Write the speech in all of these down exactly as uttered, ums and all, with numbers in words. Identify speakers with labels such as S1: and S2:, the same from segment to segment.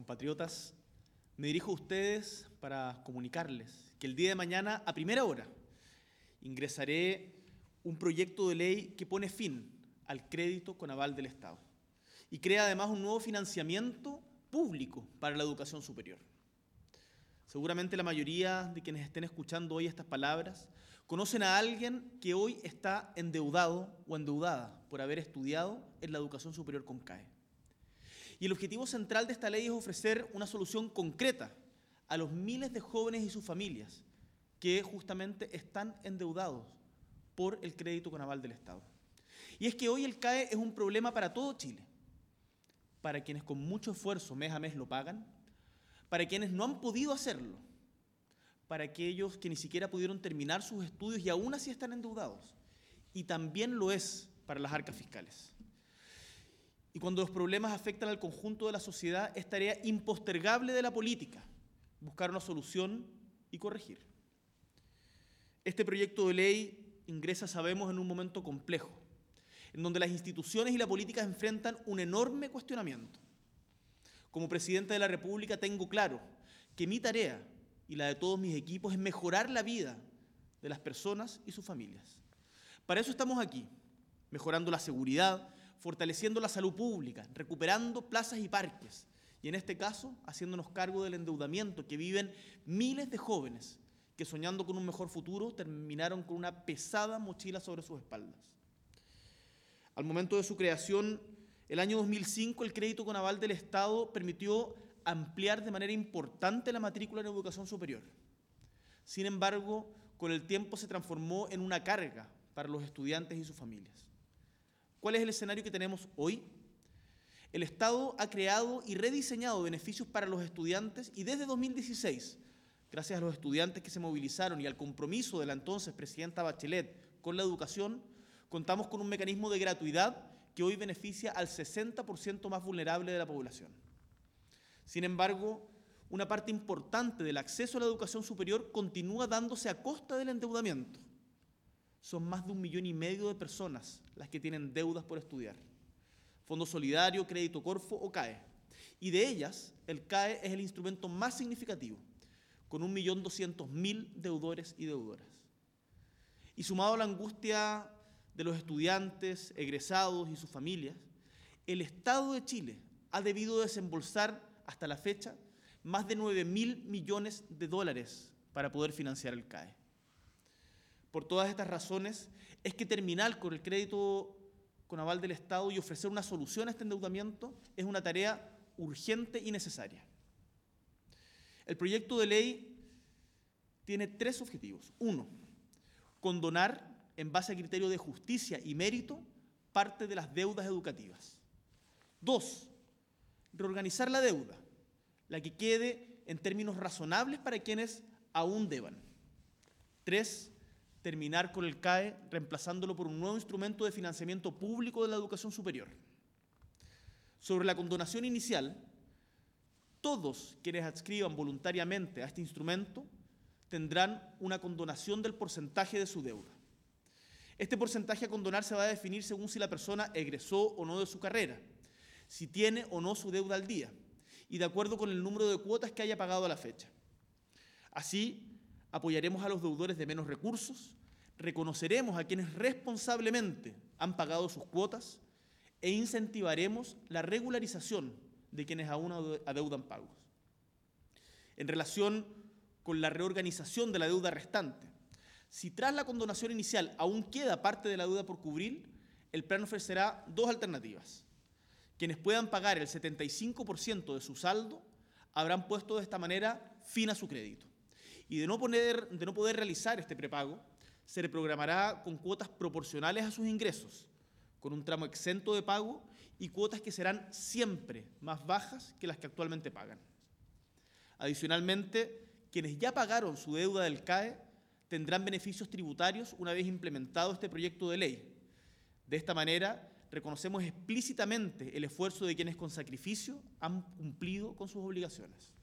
S1: compatriotas, me dirijo a ustedes para comunicarles que el día de mañana, a primera hora, ingresaré un proyecto de ley que pone fin al crédito con aval del Estado y crea además un nuevo financiamiento público para la educación superior. Seguramente la mayoría de quienes estén escuchando hoy estas palabras conocen a alguien que hoy está endeudado o endeudada por haber estudiado en la educación superior con C A E. Y el objetivo central de esta ley es ofrecer una solución concreta a los miles de jóvenes y sus familias que justamente están endeudados por el crédito con aval del Estado. Y es que hoy el C A E es un problema para todo Chile, para quienes con mucho esfuerzo mes a mes lo pagan, para quienes no han podido hacerlo, para aquellos que ni siquiera pudieron terminar sus estudios y aún así están endeudados, y también lo es para las arcas fiscales. Y cuando los problemas afectan al conjunto de la sociedad, es tarea impostergable de la política buscar una solución y corregir. Este proyecto de ley ingresa, sabemos, en un momento complejo, en donde las instituciones y la política enfrentan un enorme cuestionamiento. Como presidente de la República tengo claro que mi tarea y la de todos mis equipos es mejorar la vida de las personas y sus familias. Para eso estamos aquí, mejorando la seguridad, fortaleciendo la salud pública, recuperando plazas y parques, y en este caso, haciéndonos cargo del endeudamiento que viven miles de jóvenes que, soñando con un mejor futuro, terminaron con una pesada mochila sobre sus espaldas. Al momento de su creación, el año dos mil cinco, el crédito con aval del Estado permitió ampliar de manera importante la matrícula en educación superior. Sin embargo, con el tiempo se transformó en una carga para los estudiantes y sus familias. ¿Cuál es el escenario que tenemos hoy? El Estado ha creado y rediseñado beneficios para los estudiantes y desde dos mil dieciséis, gracias a los estudiantes que se movilizaron y al compromiso de la entonces presidenta Bachelet con la educación, contamos con un mecanismo de gratuidad que hoy beneficia al sesenta por ciento más vulnerable de la población. Sin embargo, una parte importante del acceso a la educación superior continúa dándose a costa del endeudamiento. Son más de un millón y medio de personas las que tienen deudas por estudiar. Fondo Solidario, Crédito Corfo o C A E. Y de ellas, el C A E es el instrumento más significativo, con un millón doscientos mil deudores y deudoras. Y sumado a la angustia de los estudiantes, egresados y sus familias, el Estado de Chile ha debido desembolsar hasta la fecha más de nueve mil millones de dólares para poder financiar el C A E. Por todas estas razones es que terminar con el crédito con aval del Estado y ofrecer una solución a este endeudamiento es una tarea urgente y necesaria. El proyecto de ley tiene tres objetivos. Uno, condonar en base a criterio de justicia y mérito parte de las deudas educativas. Dos, reorganizar la deuda, la que quede en términos razonables para quienes aún deban. Tres, terminar con el C A E reemplazándolo por un nuevo instrumento de financiamiento público de la educación superior. Sobre la condonación inicial, todos quienes adscriban voluntariamente a este instrumento tendrán una condonación del porcentaje de su deuda. Este porcentaje a condonar se va a definir según si la persona egresó o no de su carrera, si tiene o no su deuda al día, y de acuerdo con el número de cuotas que haya pagado a la fecha. Así, apoyaremos a los deudores de menos recursos, reconoceremos a quienes responsablemente han pagado sus cuotas e incentivaremos la regularización de quienes aún adeudan pagos. En relación con la reorganización de la deuda restante, si tras la condonación inicial aún queda parte de la deuda por cubrir, el plan ofrecerá dos alternativas. Quienes puedan pagar el setenta y cinco por ciento de su saldo habrán puesto de esta manera fin a su crédito. Y de no, poner, de no poder realizar este prepago, se reprogramará con cuotas proporcionales a sus ingresos, con un tramo exento de pago y cuotas que serán siempre más bajas que las que actualmente pagan. Adicionalmente, quienes ya pagaron su deuda del C A E tendrán beneficios tributarios una vez implementado este proyecto de ley. De esta manera, reconocemos explícitamente el esfuerzo de quienes con sacrificio han cumplido con sus obligaciones.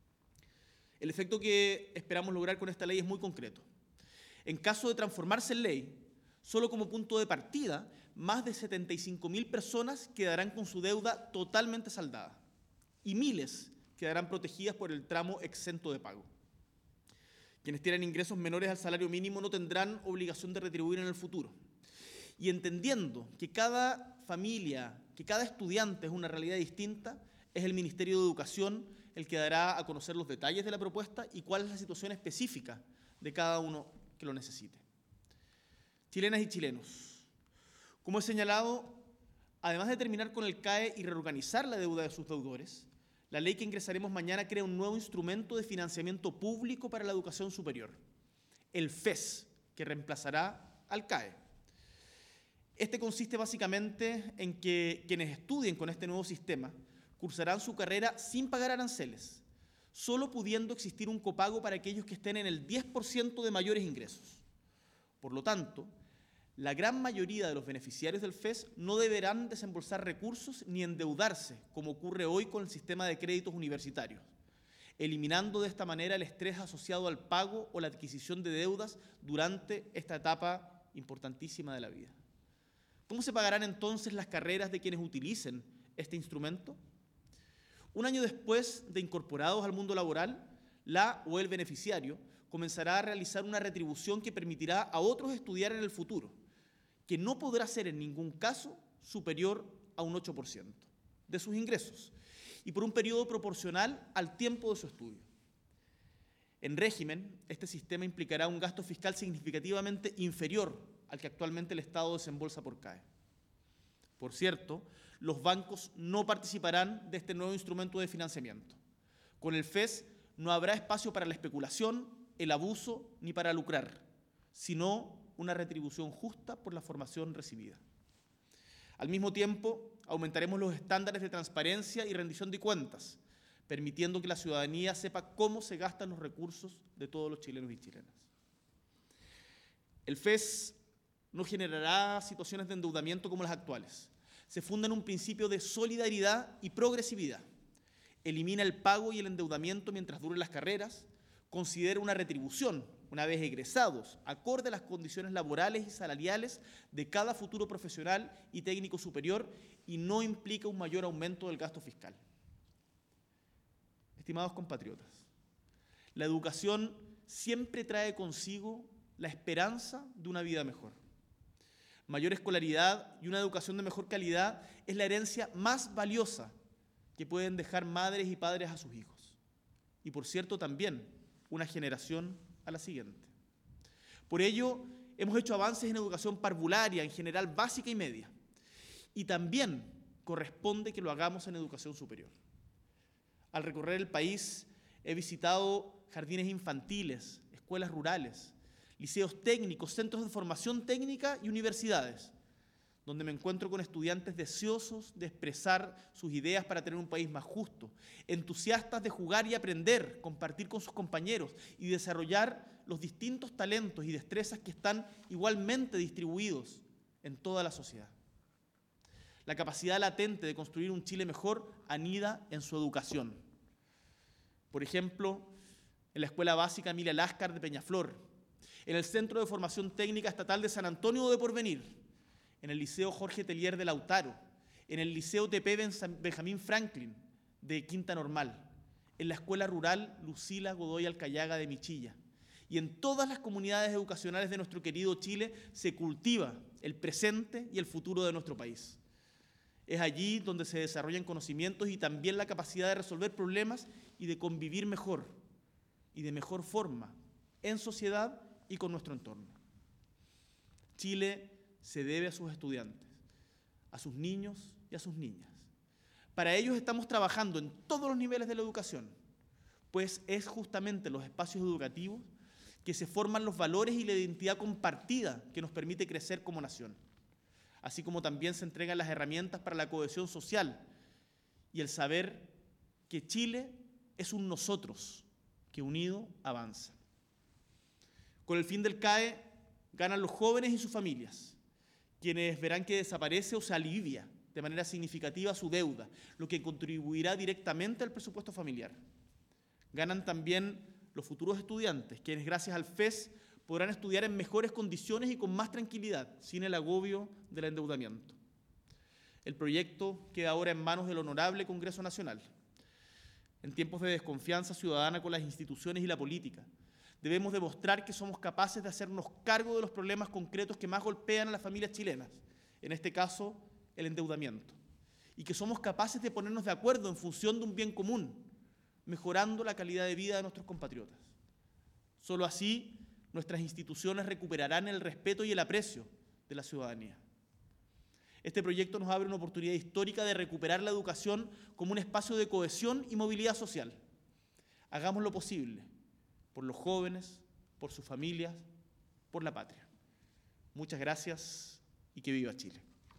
S1: El efecto que esperamos lograr con esta ley es muy concreto. En caso de transformarse en ley, solo como punto de partida, más de setenta y cinco mil personas quedarán con su deuda totalmente saldada y miles quedarán protegidas por el tramo exento de pago. Quienes tienen ingresos menores al salario mínimo no tendrán obligación de retribuir en el futuro. Y entendiendo que cada familia, que cada estudiante es una realidad distinta, es el Ministerio de Educación el que dará a conocer los detalles de la propuesta y cuál es la situación específica de cada uno que lo necesite. Chilenas y chilenos, como he señalado, además de terminar con el C A E y reorganizar la deuda de sus deudores, la ley que ingresaremos mañana crea un nuevo instrumento de financiamiento público para la educación superior, el F E S, que reemplazará al C A E. Este consiste básicamente en que quienes estudien con este nuevo sistema cursarán su carrera sin pagar aranceles, solo pudiendo existir un copago para aquellos que estén en el diez por ciento de mayores ingresos. Por lo tanto, la gran mayoría de los beneficiarios del F E S no deberán desembolsar recursos ni endeudarse, como ocurre hoy con el sistema de créditos universitarios, eliminando de esta manera el estrés asociado al pago o la adquisición de deudas durante esta etapa importantísima de la vida. ¿Cómo se pagarán entonces las carreras de quienes utilicen este instrumento? Un año después de incorporados al mundo laboral, la o el beneficiario comenzará a realizar una retribución que permitirá a otros estudiar en el futuro, que no podrá ser en ningún caso superior a un ocho por ciento de sus ingresos y por un periodo proporcional al tiempo de su estudio. En régimen, este sistema implicará un gasto fiscal significativamente inferior al que actualmente el Estado desembolsa por C A E. Por cierto, los bancos no participarán de este nuevo instrumento de financiamiento. Con el F E S no habrá espacio para la especulación, el abuso ni para lucrar, sino una retribución justa por la formación recibida. Al mismo tiempo, aumentaremos los estándares de transparencia y rendición de cuentas, permitiendo que la ciudadanía sepa cómo se gastan los recursos de todos los chilenos y chilenas. El F E S no generará situaciones de endeudamiento como las actuales. Se funda en un principio de solidaridad y progresividad. Elimina el pago y el endeudamiento mientras duren las carreras, considera una retribución una vez egresados, acorde a las condiciones laborales y salariales de cada futuro profesional y técnico superior y no implica un mayor aumento del gasto fiscal. Estimados compatriotas, la educación siempre trae consigo la esperanza de una vida mejor. Mayor escolaridad y una educación de mejor calidad es la herencia más valiosa que pueden dejar madres y padres a sus hijos. Y por cierto, también una generación a la siguiente. Por ello, hemos hecho avances en educación parvularia, en general básica y media. Y también corresponde que lo hagamos en educación superior. Al recorrer el país, he visitado jardines infantiles, escuelas rurales, liceos técnicos, centros de formación técnica y universidades, donde me encuentro con estudiantes deseosos de expresar sus ideas para tener un país más justo, entusiastas de jugar y aprender, compartir con sus compañeros y desarrollar los distintos talentos y destrezas que están igualmente distribuidos en toda la sociedad. La capacidad latente de construir un Chile mejor anida en su educación. Por ejemplo, en la Escuela Básica Emilia Láscar de Peñaflor, en el Centro de Formación Técnica Estatal de San Antonio de Porvenir, en el Liceo Jorge Tellier de Lautaro, en el Liceo T P Benjamín Franklin de Quinta Normal, en la Escuela Rural Lucila Godoy Alcayaga de Michilla. Y en todas las comunidades educacionales de nuestro querido Chile se cultiva el presente y el futuro de nuestro país. Es allí donde se desarrollan conocimientos y también la capacidad de resolver problemas y de convivir mejor y de mejor forma en sociedad y con nuestro entorno. Chile se debe a sus estudiantes, a sus niños y a sus niñas. Para ellos estamos trabajando en todos los niveles de la educación, pues es justamente en los espacios educativos que se forman los valores y la identidad compartida que nos permite crecer como nación, así como también se entregan las herramientas para la cohesión social y el saber que Chile es un nosotros que unido avanza. Con el fin del C A E ganan los jóvenes y sus familias, quienes verán que desaparece o se alivia de manera significativa su deuda, lo que contribuirá directamente al presupuesto familiar. Ganan también los futuros estudiantes, quienes gracias al F E S podrán estudiar en mejores condiciones y con más tranquilidad, sin el agobio del endeudamiento. El proyecto queda ahora en manos del Honorable Congreso Nacional. en tiempos de desconfianza ciudadana con las instituciones y la política. Debemos demostrar que somos capaces de hacernos cargo de los problemas concretos que más golpean a las familias chilenas, en este caso, el endeudamiento, y que somos capaces de ponernos de acuerdo en función de un bien común, mejorando la calidad de vida de nuestros compatriotas. Solo así, nuestras instituciones recuperarán el respeto y el aprecio de la ciudadanía. Este proyecto nos abre una oportunidad histórica de recuperar la educación como un espacio de cohesión y movilidad social. Hagamos lo posible por los jóvenes, por sus familias, por la patria. Muchas gracias y que viva Chile.